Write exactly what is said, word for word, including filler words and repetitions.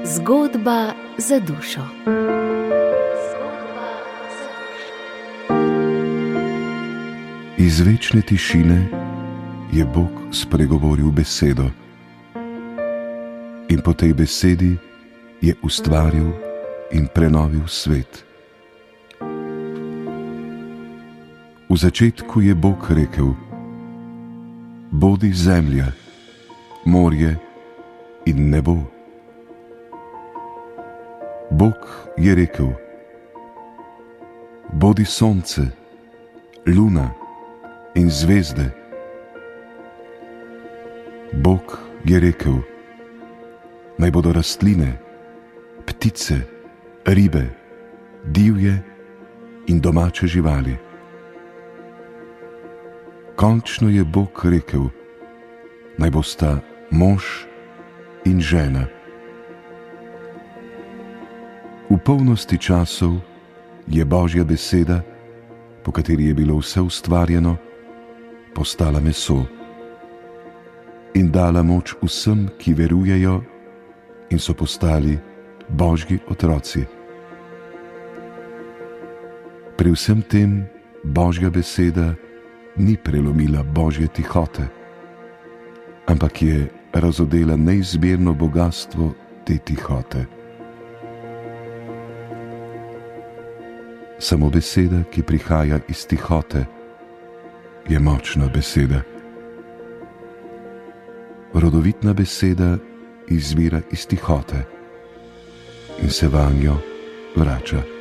Zgodba za dušo. Iz večne tišine je Bog spregovoril besedo in po tej besedi je ustvaril in prenovil svet. V začetku je Bog rekel: bodi zemlja, morje in nebo. Bog je rekel: bodi sonce, luna in zvezde. Bog je rekel: naj bodo rastline, ptice, ribe, divje in domače živali. Končno je Bog rekel: naj bosta mož in žena. V polnosti časov je Božja beseda, po kateri je bilo vse ustvarjeno, postala meso in dala moč vsem, ki verujejo in so postali Božji otroci. Pri vsem tem Božja beseda ni prelomila Božje tihote, ampak je razodela neizmerno bogastvo te tihote. Samo beseda, ki prihaja iz tihote, je močna beseda. Rodovitna beseda izvira iz tihote in se vanjo vrača.